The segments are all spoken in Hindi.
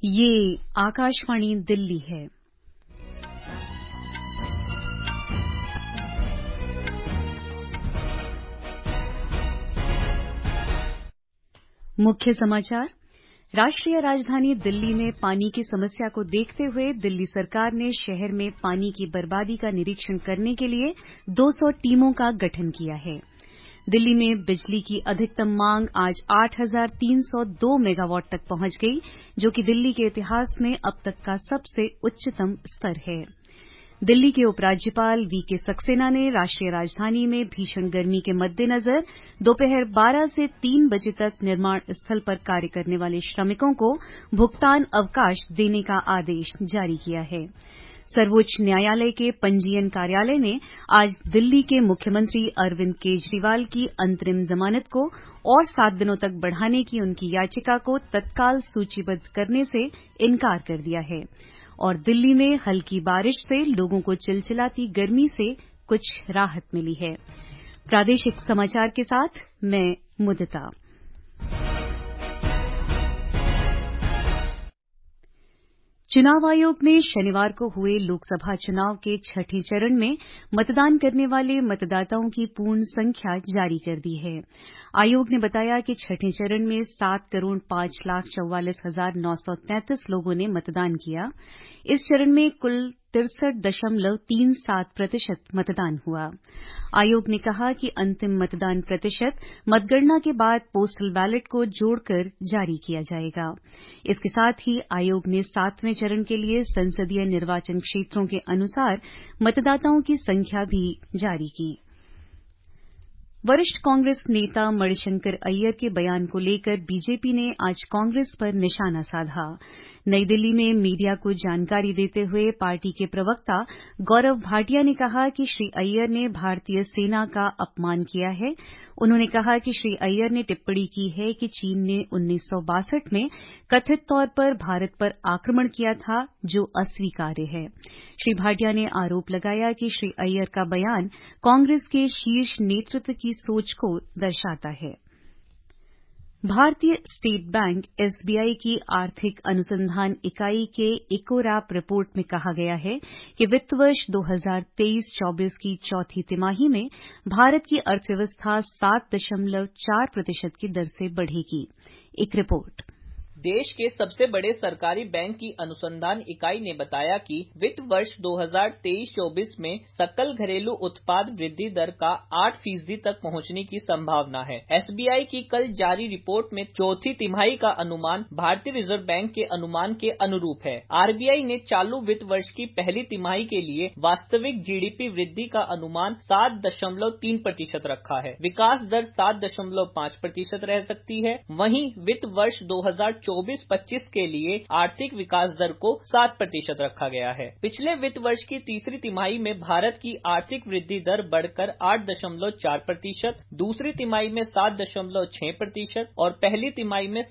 ये आकाशवाणी दिल्ली है। मुख्य समाचार। राष्ट्रीय राजधानी दिल्ली में पानी की समस्या को देखते हुए दिल्ली सरकार ने शहर में पानी की बर्बादी का निरीक्षण करने के लिए 200 टीमों का गठन किया है। दिल्ली में बिजली की अधिकतम मांग आज 8,302 मेगावाट तक पहुंच गई, जो कि दिल्ली के इतिहास में अब तक का सबसे उच्चतम स्तर है। दिल्ली के उपराज्यपाल वीके सक्सेना ने राष्ट्रीय राजधानी में भीषण गर्मी के मद्देनजर दोपहर 12 से 3 बजे तक निर्माण स्थल पर कार्य करने वाले श्रमिकों को भुगतान अवकाश देने का आदेश जारी किया है। सर्वोच्च न्यायालय के पंजीयन कार्यालय ने आज दिल्ली के मुख्यमंत्री अरविंद केजरीवाल की अंतरिम जमानत को और 7 दिनों तक बढ़ाने की उनकी याचिका को तत्काल सूचीबद्ध करने से इनकार कर दिया है और दिल्ली में हल्की बारिश से लोगों को चिलचिलाती गर्मी से कुछ राहत मिली है। प्रादेशिक समाचार के साथ मैं मुदिता। चुनाव आयोग ने शनिवार को हुए लोकसभा चुनाव के छठे चरण में मतदान करने वाले मतदाताओं की पूर्ण संख्या जारी कर दी है। आयोग ने बताया कि छठे चरण में 7,05,44,933 लोगों ने मतदान किया। इस चरण में कुल 63.37% मतदान हुआ। आयोग ने कहा कि अंतिम मतदान प्रतिशत मतगणना के बाद पोस्टल बैलेट को जोड़कर जारी किया जाएगा। इसके साथ ही आयोग ने 7वें चरण के लिए संसदीय निर्वाचन क्षेत्रों के अनुसार मतदाताओं की संख्या भी जारी की। वरिष्ठ कांग्रेस नेता मणिशंकर अय्यर के बयान को लेकर बीजेपी ने आज कांग्रेस पर निशाना साधा। नई दिल्ली में मीडिया को जानकारी देते हुए पार्टी के प्रवक्ता गौरव भाटिया ने कहा कि श्री अय्यर ने भारतीय सेना का अपमान किया है। उन्होंने कहा कि श्री अय्यर ने टिप्पणी की है कि चीन ने 1962 में कथित तौर पर भारत पर आक्रमण किया था, जो अस्वीकार्य है। श्री भाटिया ने आरोप लगाया कि श्री अय्यर का बयान कांग्रेस के शीर्ष नेतृत्व की सोच को दर्शाता है। भारतीय स्टेट बैंक एसबीआई की आर्थिक अनुसंधान इकाई के इकोरैप रिपोर्ट में कहा गया है कि वित्त वर्ष 2023-24 की चौथी तिमाही में भारत की अर्थव्यवस्था 7.4% की दर से बढ़ेगी। एक रिपोर्ट। देश के सबसे बड़े सरकारी बैंक की अनुसंधान इकाई ने बताया कि वित्त वर्ष 2023-24 में सकल घरेलू उत्पाद वृद्धि दर का 8% तक पहुंचने की संभावना है। एसबीआई की कल जारी रिपोर्ट में चौथी तिमाही का अनुमान भारतीय रिजर्व बैंक के अनुमान के अनुरूप है। आरबीआई ने चालू वित्त वर्ष की पहली तिमाही के लिए वास्तविक जीडीपी वृद्धि का अनुमान 7.3% रखा है। विकास दर 7.5% रह सकती है। वहीं वित्त वर्ष 2024-25 के लिए आर्थिक विकास दर को 7% रखा गया है। पिछले वित्त वर्ष की तीसरी तिमाही में भारत की आर्थिक वृद्धि दर बढ़कर 8.4%, दूसरी तिमाही में 7.6% और पहली तिमाही में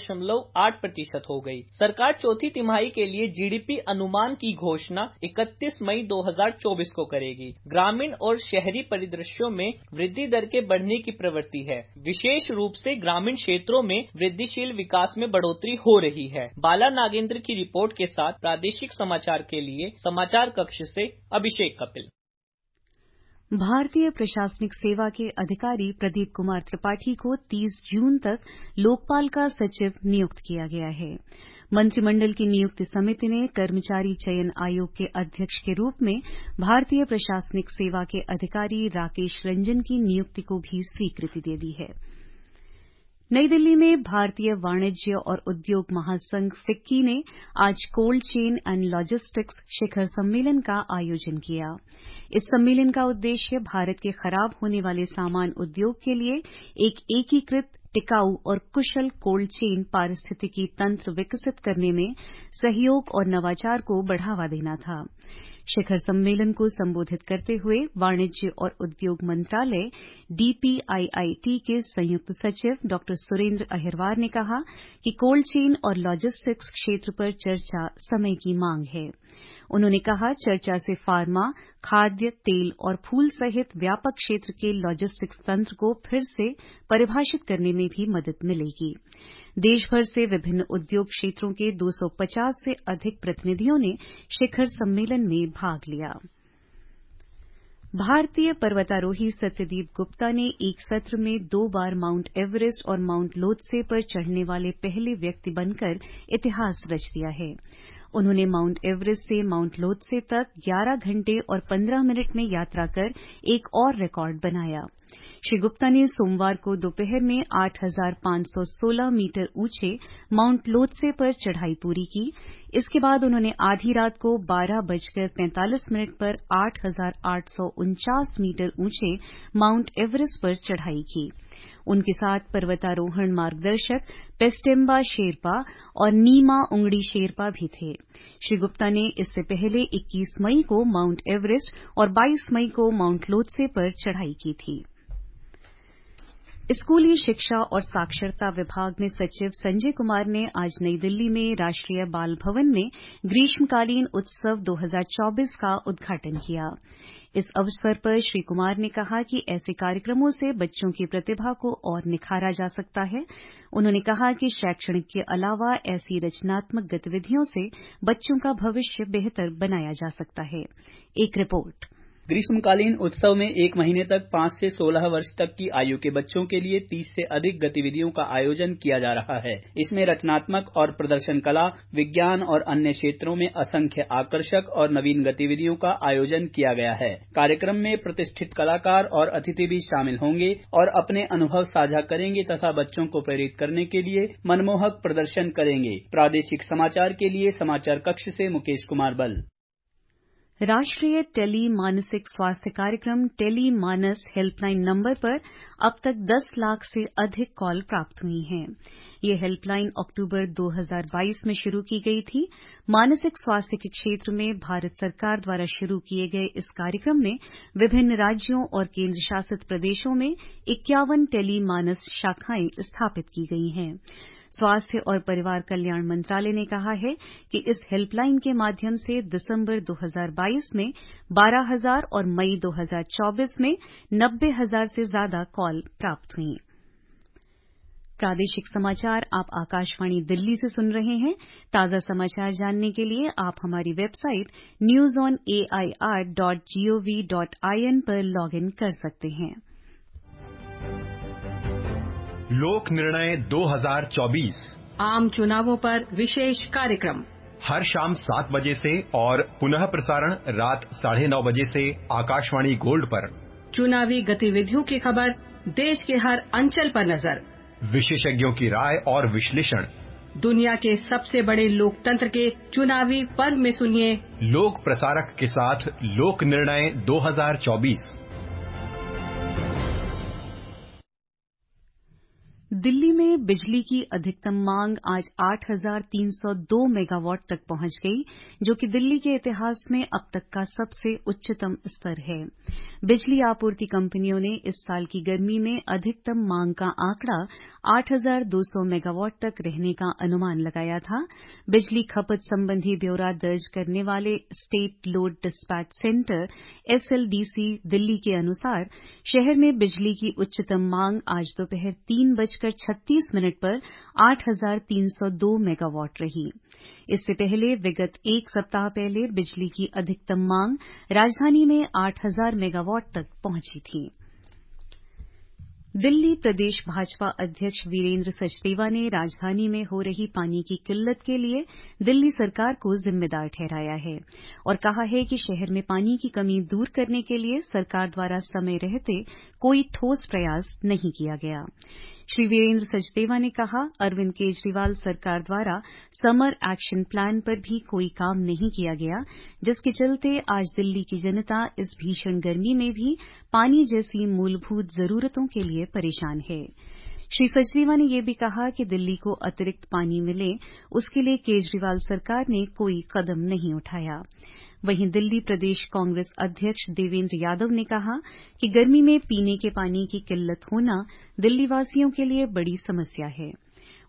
7.8% हो गई। सरकार चौथी तिमाही के लिए जीडीपी अनुमान की घोषणा 31 मई 2024 को करेगी। ग्रामीण और शहरी परिदृश्यों में वृद्धि दर के बढ़ने की प्रवृत्ति है। विशेष रूप से ग्रामीण क्षेत्रों में वृद्धिशील विकास में बढ़ोतरी हो रही है। बाला नागेंद्र की रिपोर्ट के साथ प्रादेशिक समाचार के लिए समाचार कक्ष से अभिषेक कपिल। भारतीय प्रशासनिक सेवा के अधिकारी प्रदीप कुमार त्रिपाठी को 30 जून तक लोकपाल का सचिव नियुक्त किया गया है। मंत्रिमंडल की नियुक्ति समिति ने कर्मचारी चयन आयोग के अध्यक्ष के रूप में भारतीय प्रशासनिक सेवा के अधिकारी राकेश रंजन की नियुक्ति को भी स्वीकृति दे दी है। नई दिल्ली में भारतीय वाणिज्य और उद्योग महासंघ फिक्की ने आज कोल्ड चेन एंड लॉजिस्टिक्स शिखर सम्मेलन का आयोजन किया। इस सम्मेलन का उद्देश्य भारत के खराब होने वाले सामान उद्योग के लिए एक एकीकृत, टिकाऊ और कुशल कोल्ड चेन पारिस्थितिकी तंत्र विकसित करने में सहयोग और नवाचार को बढ़ावा देना था। शिखर सम्मेलन को संबोधित करते हुए वाणिज्य और उद्योग मंत्रालय डीपीआईआईटी के संयुक्त सचिव डॉ सुरेंद्र अहिरवार ने कहा कि कोल्ड चेन और लॉजिस्टिक्स क्षेत्र पर चर्चा समय की मांग है। उन्होंने कहा, चर्चा से फार्मा, खाद्य, तेल और फूल सहित व्यापक क्षेत्र के लॉजिस्टिक्स तंत्र को फिर से परिभाषित करने में भी मदद मिलेगी। देश भर से विभिन्न उद्योग क्षेत्रों के 250 से अधिक प्रतिनिधियों ने शिखर सम्मेलन में भाग लिया। भारतीय पर्वतारोही सत्यदीप गुप्ता ने एक सत्र में 2 बार माउंट एवरेस्ट और माउंट लोत्से पर चढ़ने वाले पहले व्यक्ति बनकर इतिहास रच दिया है। उन्होंने माउंट एवरेस्ट से माउंट लोत्से तक 11 घंटे और 15 मिनट में यात्रा कर एक और रिकॉर्ड बनाया। श्री गुप्ता ने सोमवार को दोपहर में 8,516 मीटर ऊंचे माउंट लोत्से पर चढ़ाई पूरी की। इसके बाद उन्होंने आधी रात को 12:45 पर 8,849 मीटर ऊंचे माउंट एवरेस्ट पर चढ़ाई की। उनके साथ पर्वतारोहण मार्गदर्शक पेस्टेम्बा शेरपा और नीमा उंगड़ी शेरपा भी थे। श्री गुप्ता ने इससे पहले 21 मई को माउंट एवरेस्ट और 22 मई को माउंट लोत्से पर चढ़ाई की थी। स्कूली शिक्षा और साक्षरता विभाग में सचिव संजय कुमार ने आज नई दिल्ली में राष्ट्रीय बाल भवन में ग्रीष्मकालीन उत्सव 2024 का उद्घाटन किया। इस अवसर पर श्री कुमार ने कहा कि ऐसे कार्यक्रमों से बच्चों की प्रतिभा को और निखारा जा सकता है। उन्होंने कहा कि शैक्षणिक के अलावा ऐसी रचनात्मक गतिविधियों से बच्चों का भविष्य बेहतर बनाया जा सकता है। एक रिपोर्ट। ग्रीष्मकालीन उत्सव में 1 महीने तक 5 से 16 वर्ष तक की आयु के बच्चों के लिए 30 से अधिक गतिविधियों का आयोजन किया जा रहा है। इसमें रचनात्मक और प्रदर्शन कला, विज्ञान और अन्य क्षेत्रों में असंख्य आकर्षक और नवीन गतिविधियों का आयोजन किया गया है। कार्यक्रम में प्रतिष्ठित कलाकार और अतिथि भी शामिल होंगे और अपने अनुभव साझा करेंगे तथा बच्चों को प्रेरित करने के लिए मनमोहक प्रदर्शन करेंगे। प्रादेशिक समाचार के लिए समाचार कक्ष से मुकेश कुमार बल। राष्ट्रीय टेली मानसिक स्वास्थ्य कार्यक्रम टेली मानस हेल्पलाइन नंबर पर अब तक 10 लाख से अधिक कॉल प्राप्त हुई हैं। ये हेल्पलाइन अक्टूबर 2022 में शुरू की गई थी। मानसिक स्वास्थ्य के क्षेत्र में भारत सरकार द्वारा शुरू किए गए इस कार्यक्रम में विभिन्न राज्यों और केंद्र शासित प्रदेशों में 51 टेली मानस शाखाएं स्थापित की गई हैं। स्वास्थ्य और परिवार कल्याण मंत्रालय ने कहा है कि इस हेल्पलाइन के माध्यम से दिसंबर 2022 में 12,000 और मई 2024 में 90,000 से ज्यादा कॉल प्राप्त हुई। प्रादेशिक समाचार आप आकाशवाणी दिल्ली से सुन रहे हैं। ताजा समाचार जानने के लिए आप हमारी वेबसाइट newsonair.gov.in पर लॉगिन कर सकते हैं। लोक निर्णय 2024 आम चुनावों पर विशेष कार्यक्रम हर शाम 7 बजे से और पुनः प्रसारण रात 9:30 बजे से आकाशवाणी गोल्ड पर। चुनावी गतिविधियों की खबर, देश के हर अंचल पर नजर, विशेषज्ञों की राय और विश्लेषण। दुनिया के सबसे बड़े लोकतंत्र के चुनावी पर्व में सुनिए लोक प्रसारक के साथ लोक निर्णय 2024। दिल्ली में बिजली की अधिकतम मांग आज 8,302 मेगावाट तक पहुंच गई, जो कि दिल्ली के इतिहास में अब तक का सबसे उच्चतम स्तर है। बिजली आपूर्ति कंपनियों ने इस साल की गर्मी में अधिकतम मांग का आंकड़ा 8,200 मेगावाट तक रहने का अनुमान लगाया था। बिजली खपत संबंधी ब्यौरा दर्ज करने वाले state load dispatch centre SLDC Delhi के अनुसार शहर में बिजली की उच्चतम मांग आज दोपहर 3:36 पर 8,302 मेगावाट रही। इससे पहले विगत एक सप्ताह पहले बिजली की अधिकतम मांग राजधानी में 8,000 मेगावाट तक पहुंची थी। दिल्ली प्रदेश भाजपा अध्यक्ष वीरेंद्र सचदेवा ने राजधानी में हो रही पानी की किल्लत के लिए दिल्ली सरकार को जिम्मेदार ठहराया है और कहा है कि शहर में पानी की कमी दूर करने के लिए सरकार द्वारा समय रहते कोई ठोस प्रयास नहीं किया गया। श्री वीरेंद्र सचदेवा ने कहा, अरविंद केजरीवाल सरकार द्वारा समर एक्शन प्लान पर भी कोई काम नहीं किया गया, जिसके चलते आज दिल्ली की जनता इस भीषण गर्मी में भी पानी जैसी मूलभूत जरूरतों के लिए परेशान है। श्री सचदेवा ने यह भी कहा कि दिल्ली को अतिरिक्त पानी मिले, उसके लिए केजरीवाल सरकार ने कोई कदम नहीं उठाया। वहीं दिल्ली प्रदेश कांग्रेस अध्यक्ष देवेंद्र यादव ने कहा कि गर्मी में पीने के पानी की किल्लत होना दिल्लीवासियों के लिए बड़ी समस्या है।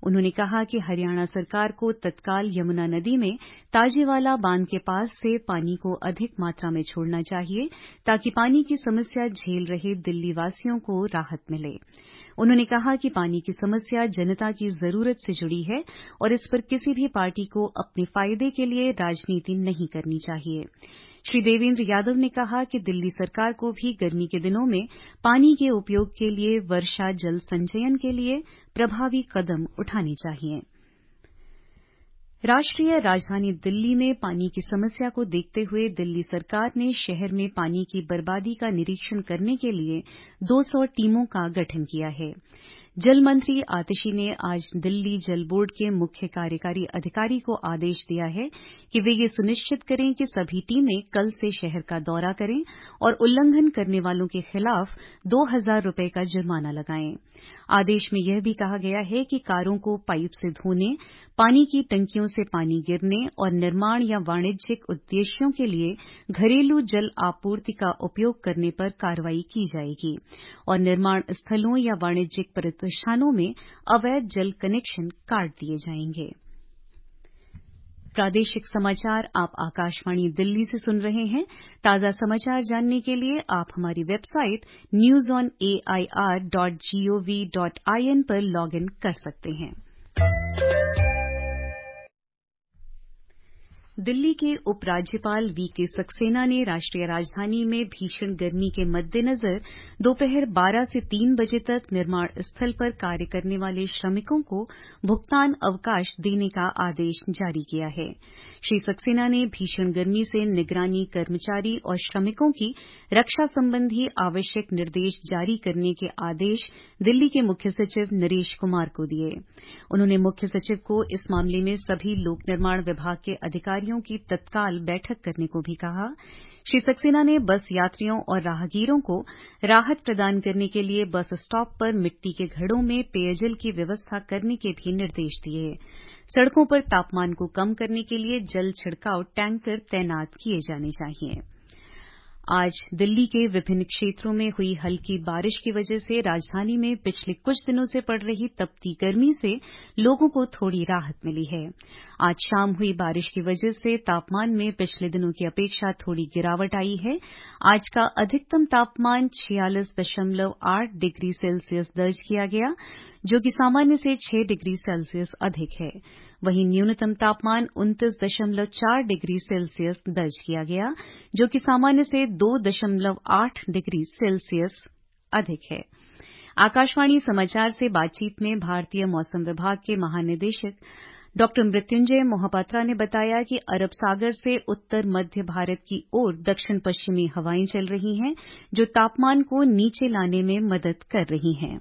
उन्होंने कहा कि हरियाणा सरकार को तत्काल यमुना नदी में ताजेवाला बांध के पास से पानी को अधिक मात्रा में छोड़ना चाहिए ताकि पानी की समस्या झेल रहे दिल्ली वासियों को राहत मिले। उन्होंने कहा कि पानी की समस्या जनता की जरूरत से जुड़ी है और इस पर किसी भी पार्टी को अपने फायदे के लिए राजनीति नहीं करनी चाहिए। श्री देवेंद्र यादव ने कहा कि दिल्ली सरकार को भी गर्मी के दिनों में पानी के उपयोग के लिए वर्षा जल संचयन के लिए प्रभावी कदम उठाने चाहिए। राष्ट्रीय राजधानी दिल्ली में पानी की समस्या को देखते हुए दिल्ली सरकार ने शहर में पानी की बर्बादी का निरीक्षण करने के लिए 200 टीमों का गठन किया है। जल मंत्री आतिशी ने आज दिल्ली जल बोर्ड के मुख्य कार्यकारी अधिकारी को आदेश दिया है कि वे ये सुनिश्चित करें कि सभी टीमें कल से शहर का दौरा करें और उल्लंघन करने वालों के खिलाफ 2000 रुपये का जुर्माना लगाएं। आदेश में यह भी कहा गया है कि कारों को पाइप से धोने, पानी की टंकियों से पानी गिरने और निर्माण या वाणिज्यिक उद्देश्यों के लिए घरेलू जल आपूर्ति का उपयोग करने पर कार्रवाई की जाएगी और निर्माण स्थलों या वाणिज्यिक प्रतिष्ठानों में अवैध जल कनेक्शन काट दिए जाएंगे। प्रादेशिक समाचार आप आकाशवाणी दिल्ली से सुन रहे हैं। ताज़ा समाचार जानने के लिए आप हमारी वेबसाइट newsonair.gov.in पर लॉग इन कर सकते हैं। दिल्ली के उपराज्यपाल वीके सक्सेना ने राष्ट्रीय राजधानी में भीषण गर्मी के मद्देनजर दोपहर 12 से 3 बजे तक निर्माण स्थल पर कार्य करने वाले श्रमिकों को भुगतान अवकाश देने का आदेश जारी किया है। श्री सक्सेना ने भीषण गर्मी से निगरानी कर्मचारी और श्रमिकों की रक्षा संबंधी आवश्यक निर्देश जारी करने के आदेश दिल्ली के मुख्य सचिव नरेश कुमार को दिए। उन्होंने मुख्य सचिव को इस मामले में सभी लोक निर्माण विभाग के अधिकारियों की तत्काल बैठक करने को भी कहा। श्री सक्सेना ने बस यात्रियों और राहगीरों को राहत प्रदान करने के लिए बस स्टॉप पर मिट्टी के घड़ों में पेयजल की व्यवस्था करने के भी निर्देश दिए। सड़कों पर तापमान को कम करने के लिए जल छिड़काव टैंकर तैनात किए जाने चाहिए। आज दिल्ली के विभिन्न क्षेत्रों में हुई हल्की बारिश की वजह से राजधानी में पिछले कुछ दिनों से पड़ रही तपती गर्मी से लोगों को थोड़ी राहत मिली है। आज शाम हुई बारिश की वजह से तापमान में पिछले दिनों की अपेक्षा थोड़ी गिरावट आई है। आज का अधिकतम तापमान 46.8 डिग्री सेल्सियस दर्ज किया गया, जो कि सामान्य से 6 डिग्री सेल्सियस अधिक है। वहीं न्यूनतम तापमान 29.4 डिग्री सेल्सियस दर्ज किया गया, जो कि सामान्य से 2.8 डिग्री सेल्सियस अधिक है। आकाशवाणी समाचार से बातचीत में भारतीय मौसम विभाग के महानिदेशक डॉ मृत्युंजय मोहपात्रा ने बताया कि अरब सागर से उत्तर मध्य भारत की ओर दक्षिण पश्चिमी हवाएं चल रही हैं, जो तापमान को नीचे लाने में मदद कर रही हैं।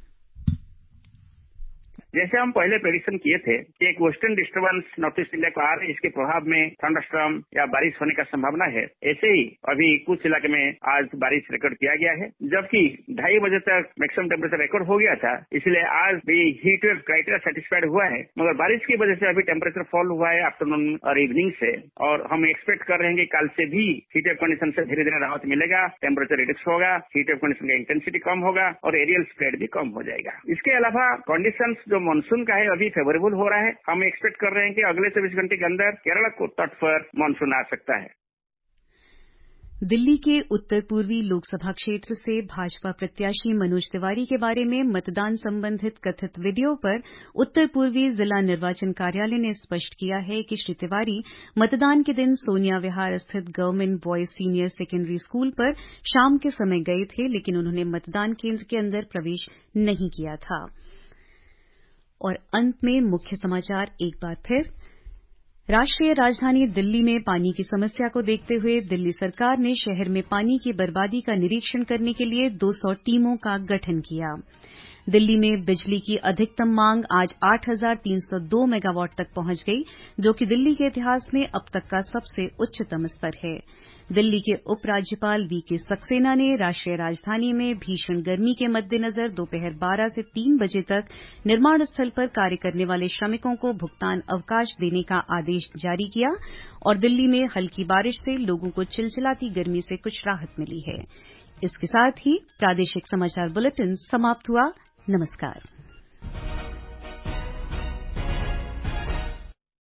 जैसे हम पहले प्रेडिक्शन किए थे कि एक western disturbance north east India को आ रही है, इसके प्रभाव में थंडरस्टॉर्म या बारिश होने का संभावना है। ऐसे ही अभी कुछ इलाके में आज बारिश रिकॉर्ड किया गया है, जबकि 2:30 बजे तक मैक्सिमम टेम्परेचर रिकॉर्ड हो गया था। इसलिए आज भी हीट वेव क्राइटेरिया सेटिस्फाइड हुआ है, मगर बारिश की वजह से अभी टेम्परेचर फॉल हुआ है आफ्टरनून और इवनिंग से, और हम एक्सपेक्ट कर रहे हैं कि कल से भी हीट वेव कंडीशन से धीरे धीरे राहत मिलेगा, टेम्परेचर रिड्यूस होगा, हीट वेव कंडीशन का इंटेंसिटी कम होगा और एरियल स्प्रेड भी कम हो जाएगा। इसके अलावा कंडीशन जो मानसून का है अभी फेवरेबल हो रहा है। हम एक्सपेक्ट कर रहे हैं कि अगले 24 घंटे के अंदर केरल को तट पर मानसून आ सकता है। दिल्ली के उत्तर पूर्वी लोकसभा क्षेत्र से भाजपा प्रत्याशी मनोज तिवारी के बारे में मतदान संबंधित कथित वीडियो पर उत्तर पूर्वी जिला निर्वाचन कार्यालय ने स्पष्ट किया है कि श्री तिवारी मतदान के दिन सोनिया विहार स्थित government boys senior secondary school पर शाम के समय गए थे, लेकिन उन्होंने मतदान केंद्र के अंदर प्रवेश नहीं किया था। और अंत में मुख्य समाचार एक बार फिर। राष्ट्रीय राजधानी दिल्ली में पानी की समस्या को देखते हुए दिल्ली सरकार ने शहर में पानी की बर्बादी का निरीक्षण करने के लिए 200 टीमों का गठन किया। दिल्ली में बिजली की अधिकतम मांग आज 8,302 मेगावाट तक पहुंच गई, जो कि दिल्ली के इतिहास में अब तक का सबसे उच्चतम स्तर है। दिल्ली के उपराज्यपाल वीके सक्सेना ने राष्ट्रीय राजधानी में भीषण गर्मी के मद्देनजर दोपहर 12 से 3 बजे तक निर्माण स्थल पर कार्य करने वाले श्रमिकों को भुगतान अवकाश देने का आदेश जारी किया और दिल्ली में हल्की बारिश से लोगों को चिलचिलाती गर्मी से कुछ राहत मिली है। इसके साथ ही प्रादेशिक समाचार बुलेटिन समाप्त हुआ। नमस्कार।